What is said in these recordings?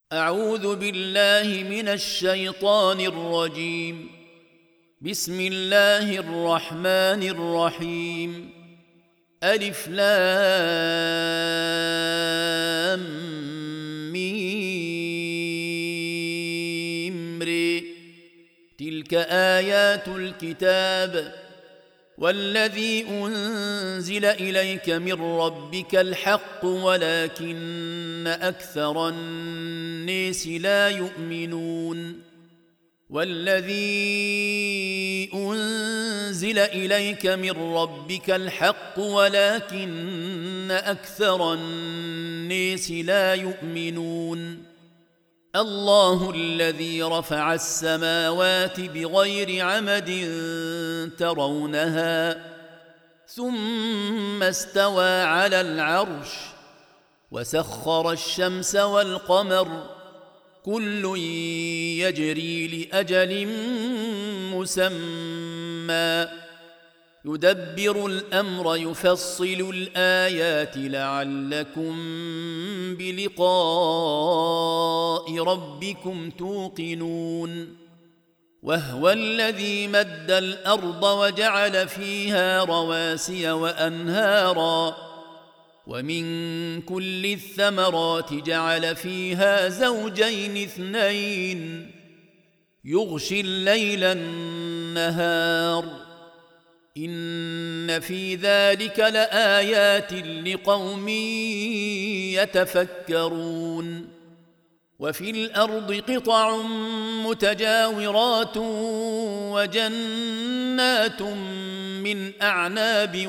أعوذ بالله من الشيطان الرجيم. بسم الله الرحمن الرحيم. ألف لام ميم ر. تلك آيات الكتاب والذي أنزل إليك من ربك الحق ولكن أكثر الناس لا يؤمنون. والذي أنزل إليك من ربك الحق ولكن أكثر الناس لا يؤمنون. الله الذي رفع السماوات بغير عمد ترونها ثم استوى على العرش وسخر الشمس والقمر كل يجري لأجل مسمى يدبر الأمر يفصل الآيات لعلكم بلقاء ربكم توقنون. وهو الذي مد الأرض وجعل فيها رواسي وأنهارا ومن كل الثمرات جعل فيها زوجين اثنين يغشي الليل النهار إن في ذلك لآيات لقوم يتفكرون. وفي الأرض قطع متجاورات وجنات من أعناب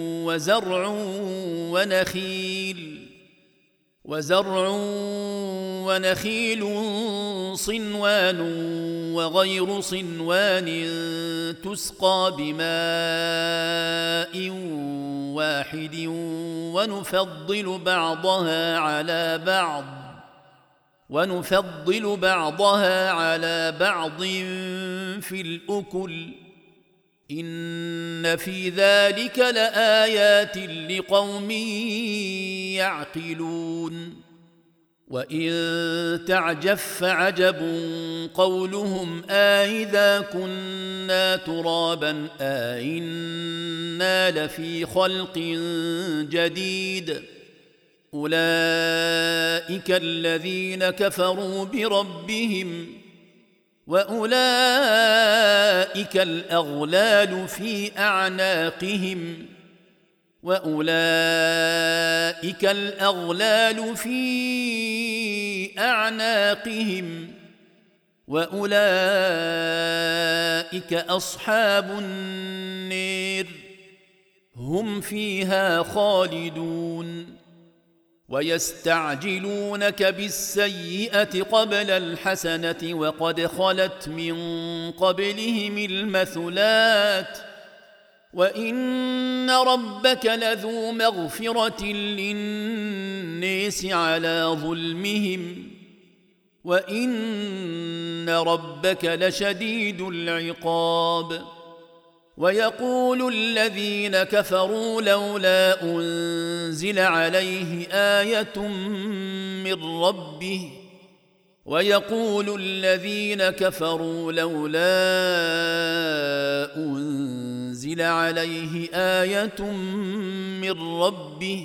وزرع ونخيل صنوان وغير صنوان تسقى بماء واحد ونفضل بعضها على بعض في الأكل إن في ذلك لآيات لقوم يعقلون. وإن تعجب فعجب قولهم أإذا كنا ترابا أإنا لفي خلق جديد أولئك الذين كفروا بربهم وأولئك الأغلال في أعناقهم وأولئك أصحاب النار هم فيها خالدون. ويستعجلونك بالسيئة قبل الحسنة وقد خلت من قبلهم المثلات وإن ربك لذو مغفرة للناس على ظلمهم وإن ربك لشديد العقاب. ويقول الذين كفروا لولا أنزل عليه آية من ربه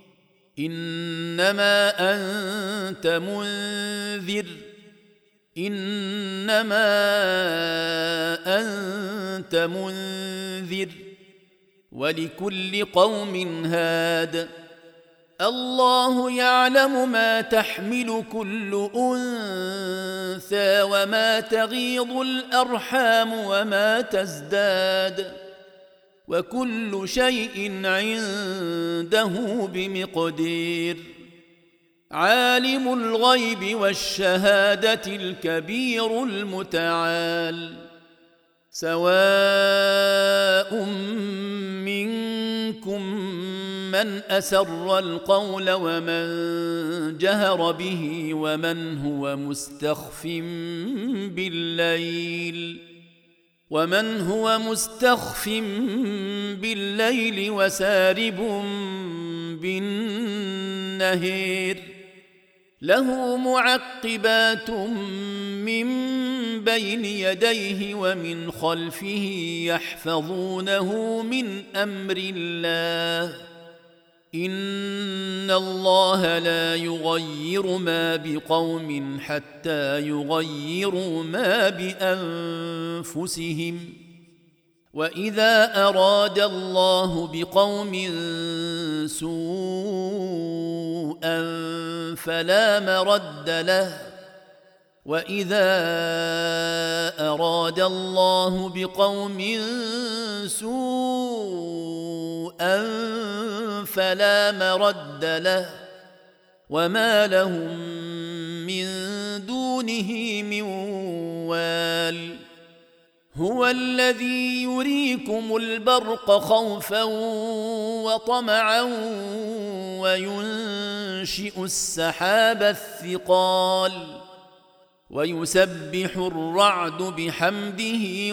إنما أنت منذر ولكل قوم هاد. الله يعلم ما تحمل كل أنثى وما تغيض الأرحام وما تزداد وكل شيء عنده بمقدير. عالم الغيب والشهادة الكبير المتعال. سواء منكم من أسر القول ومن جهر به ومن هو مستخف بالليل وسارب بالنهار له معقبات من بين يديه ومن خلفه يحفظونه من امر الله ان الله لا يغير ما بقوم حتى يغيروا ما بانفسهم واذا اراد الله بقوم سوءا فلا مرد له واذا اراد الله بقوم سوءا فلا مرد له وما لهم من دونه من وال هو الذي يريكم البرق خوفا وطمعا وينشئ السحاب الثقال ويسبح الرعد بحمده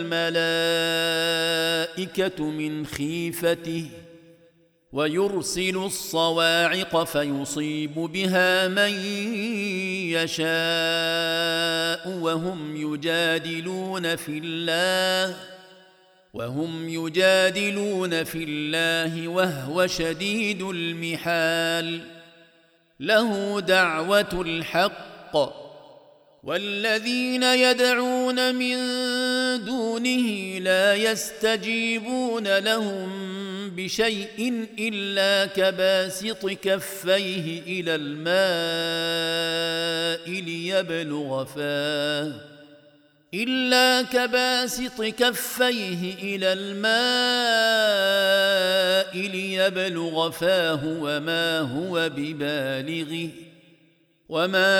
والملائكة من خيفته ويرسل الصواعق فيصيب بها من يشاء وهم يجادلون في الله وهو شديد المحال له دعوة الحق والذين يدعون من دونه لا يستجيبون لهم بشيء إلا كباسط كفيه إلى الماء ليبلغ فاه وما هو ببالغه وما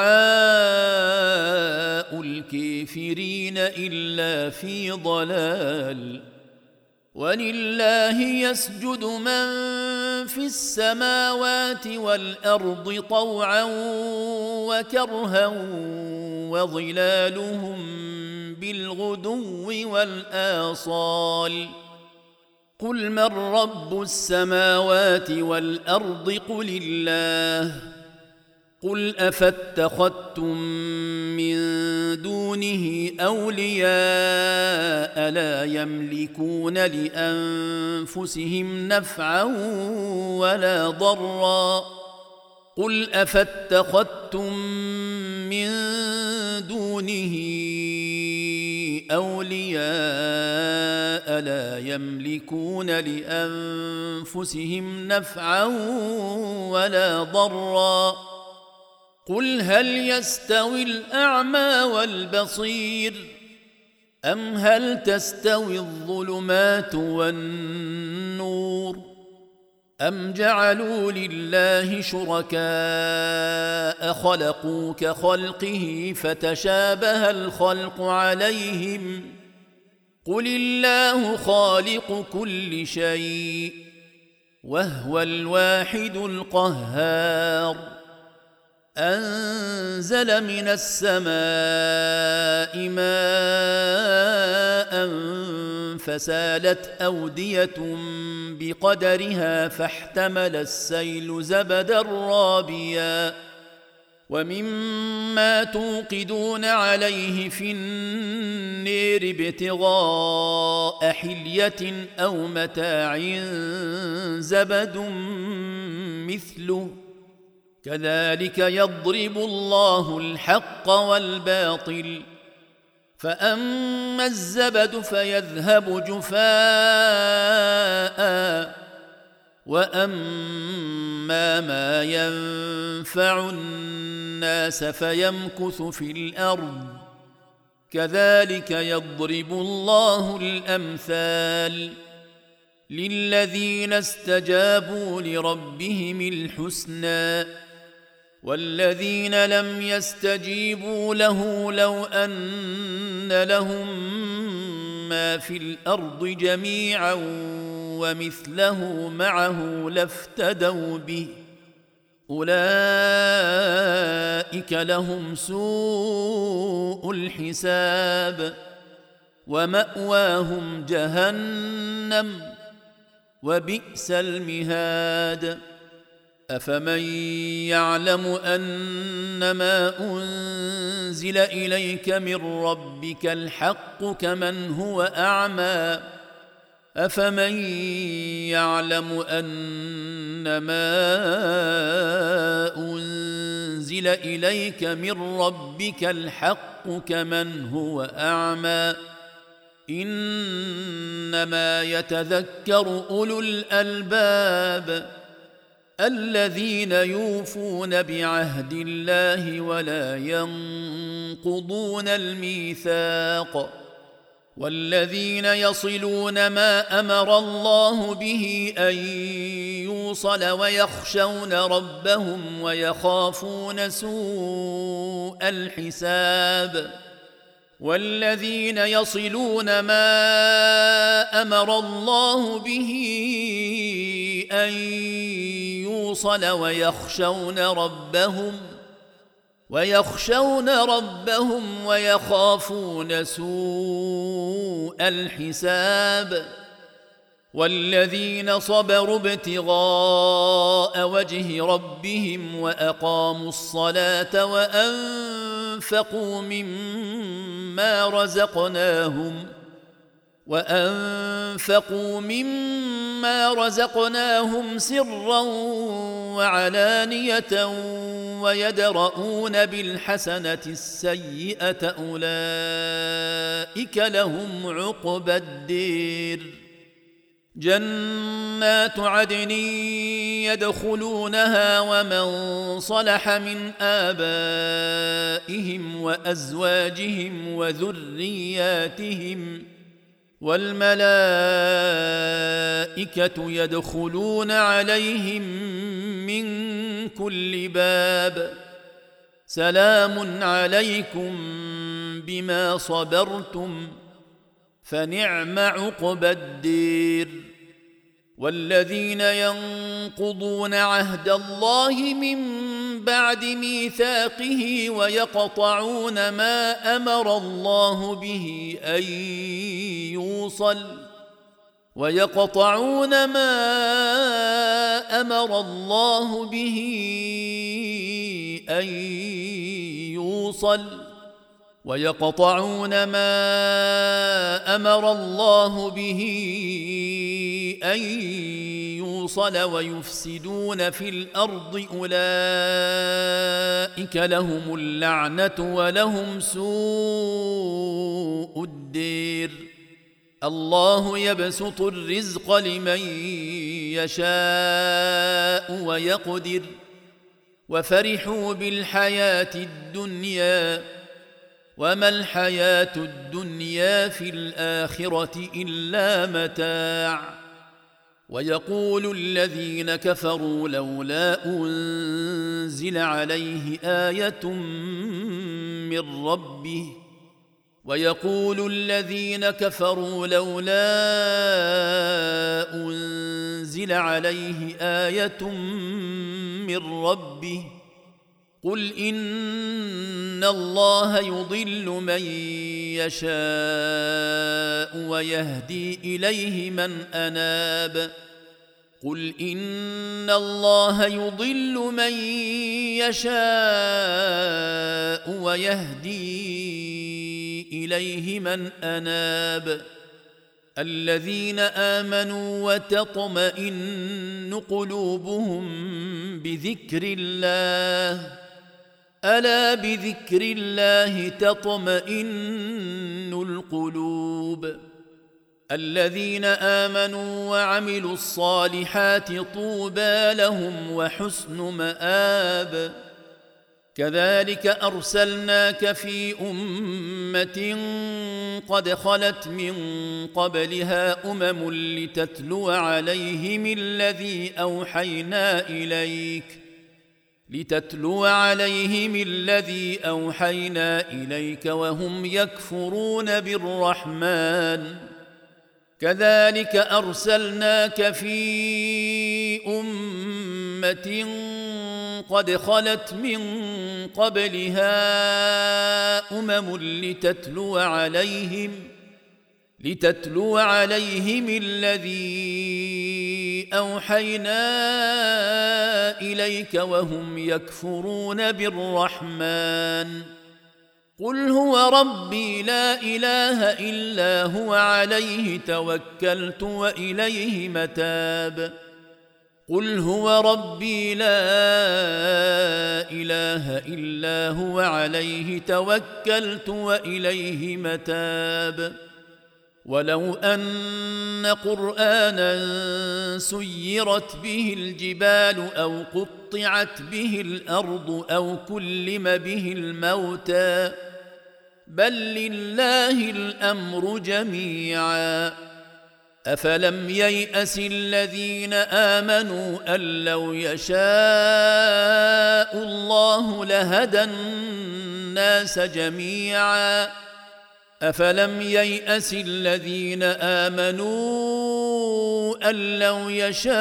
دعاء الكافرين إلا في ضلال ولله يسجد من في السماوات والأرض طوعا وكرها وظلالهم بالغدو والآصال قل من رب السماوات والأرض قل الله قل أفاتخذتم من دونه أولياء لا يملكون لأنفسهم نفعا ولا ضرا قل أفاتخذتم من دونه أولياء لا يملكون لأنفسهم نفعا ولا ضرا قل هل يستوي الأعمى والبصير أم هل تستوي الظلمات والنور أم جعلوا لله شركاء خلقوا كخلقه فتشابه الخلق عليهم قل الله خالق كل شيء وهو الواحد القهار أنزل من السماء ماء فسالت أودية بقدرها فاحتمل السيل زبدا رابيا ومما توقدون عليه في النير ابتغاء حلية أو متاع زبد مثله كذلك يضرب الله الحق والباطل فأما الزبد فيذهب جفاء وأما ما ينفع الناس فيمكث في الأرض كذلك يضرب الله الأمثال للذين استجابوا لربهم الحسنى والذين لم يستجيبوا له لو أن لهم ما في الأرض جميعا ومثله معه لافتدوا به أولئك لهم سوء الحساب ومأواهم جهنم وبئس المهاد أفمن يعلم أنما أنزل إليك من ربك الحق كمن هو أعمى أفمن يعلم أنما أنزل إليك من ربك الحق كمن هو أعمى إنما يتذكر أولو الألباب الذين يوفون بعهد الله ولا ينقضون الميثاق والذين يصلون ما أمر الله به أن يوصل ويخشون ربهم ويخافون سوء الحساب والذين يصلون ما أمر الله به أن يوصل ويخشون ربهم ويخافون سوء الحساب والذين صبروا ابتغاء وجه ربهم وأقاموا الصلاة وأنفقوا مما رزقناهم سرا وعلانية ويدرؤون بالحسنة السيئة أولئك لهم عقبى الدير جنات عدن يدخلونها ومن صلح من آبائهم وأزواجهم وذرياتهم والملائكة يدخلون عليهم من كل باب سلام عليكم بما صبرتم فنعم عقبى الدير والذين ينقضون عهد الله من بعد ميثاقه ويقطعون ما أمر الله به أن يوصل ويفسدون في الأرض أولئك لهم اللعنة ولهم سوء الدير الله يبسط الرزق لمن يشاء ويقدر وفرحوا بالحياة الدنيا وما الحياة الدنيا في الآخرة إلا متاع ويقول الذين كفروا لولا أنزل عليه آية من ربه قل إن الله يضل من يشاء ويهدي إليه من أناب الذين آمنوا وتطمئن قلوبهم بذكر الله ألا بذكر الله تطمئن القلوب الذين آمنوا وعملوا الصالحات طوبى لهم وحسن مآب كذلك أرسلناك في أمة قد خلت من قبلها أمم لتتلو عليهم الذي أوحينا إليك وهم يكفرون بالرحمن كذلك أرسلناك في أمة قد خلت من قبلها أمم لتتلو عليهم الذي أوحينا إليك وهم يكفرون بالرحمن قل هو ربي لا إله إلا هو عليه توكلت وإليه متاب قل هو ربي لا إله إلا هو عليه توكلت وإليه متاب ولو أن قرآنا سيرت به الجبال أو قطعت به الأرض أو كلم به الموتى بل لله الأمر جميعا أفلم ييأس الذين آمنوا أن لو يشاء الله لهدى الناس جميعا أفلم ييأس الذين آمنوا أن لو يشاء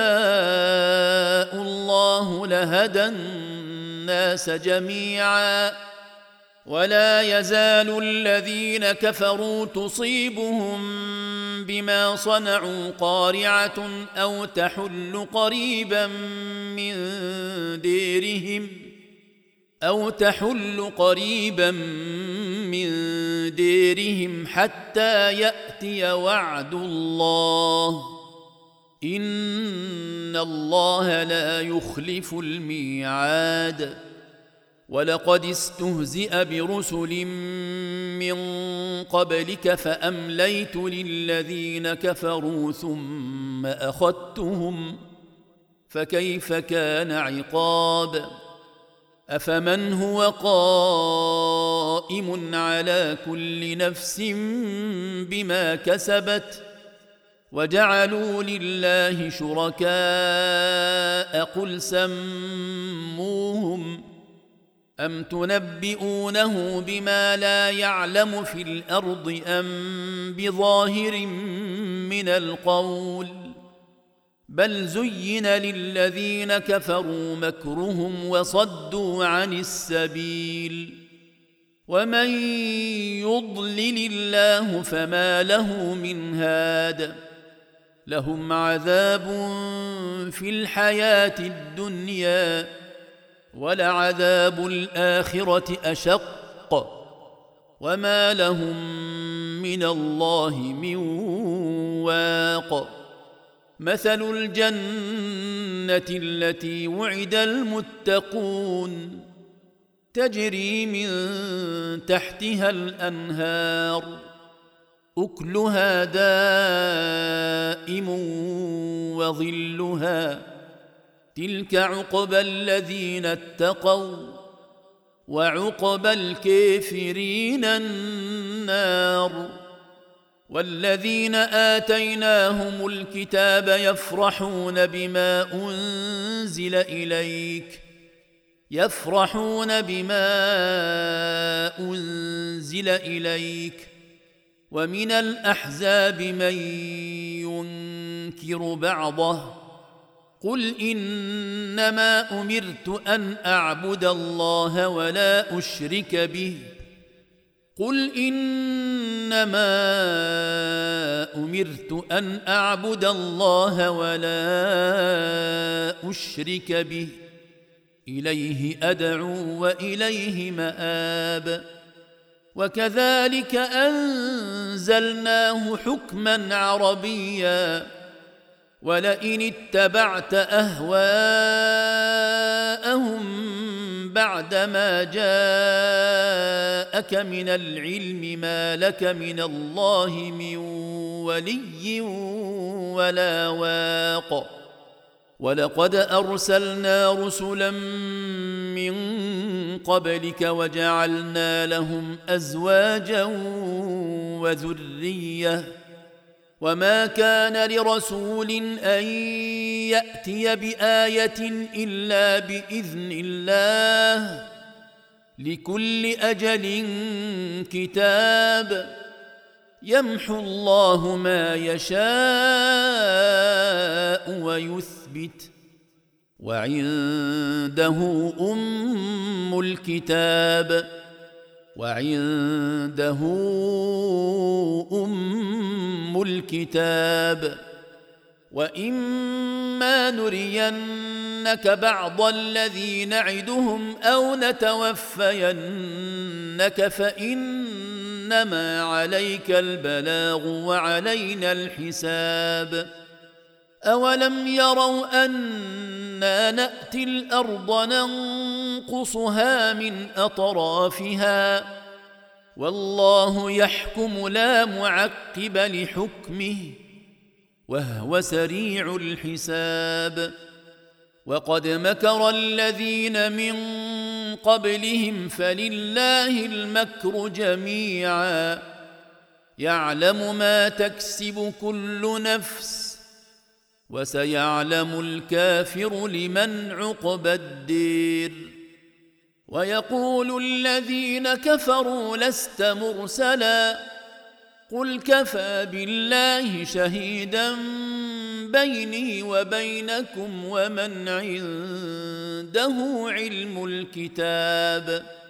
الله لهدى الناس جميعا ولا يزال الذين كفروا تصيبهم بما صنعوا قارعة أو تحل قريبا من ديرهم حتى يأتي وعد الله إن الله لا يخلف الميعاد ولقد استهزئ برسل من قبلك فأمليت للذين كفروا ثم أخذتهم فكيف كان عقاب أفمن هو قائم على كل نفس بما كسبت وجعلوا لله شركاء قل سموهم أم تنبئونه بما لا يعلم في الأرض أم بظاهر من القول بل زين للذين كفروا مكرهم وصدوا عن السبيل ومن يضلل الله فما له من هاد لهم عذاب في الحياة الدنيا ولعذاب الآخرة أشق وما لهم من الله من واق مثل الجنة التي وعد المتقون تجري من تحتها الأنهار أكلها دائم وظلها تلك عقبى الذين اتقوا وعقبى الكافرين النار والذين آتيناهم الكتاب يفرحون بما أنزل إليك ومن الأحزاب من ينكر بعضه قل إنما أمرت أن أعبد الله ولا أشرك به إليه أدعو وإليه مآب وكذلك أنزلناه حكما عربيا ولئن اتبعت أهواءهم بعدما جاءك من العلم ما لك من الله من ولي ولا واق ولقد أرسلنا رسلا من قبلك وجعلنا لهم أزواجا وذرية وما كان لرسول أن يأتي بآية إلا بإذن الله لكل أجل كتاب يمحو الله ما يشاء ويثبت وعنده أم الكتاب واما نرينك بعض الذي نعدهم او نتوفينك فانما عليك البلاغ وعلينا الحساب. اولم يروا انا ناتي الارض ننقصها من اطرافها والله يحكم لا معقب لحكمه وهو سريع الحساب. وقد مكر الذين من قبلهم فلله المكر جميعا يعلم ما تكسب كل نفس وسيعلم الكافر لمن عقبى الدير. ويقول الذين كفروا لست مرسلا قل كفى بالله شهيدا بيني وبينكم ومن عنده علم الكتاب.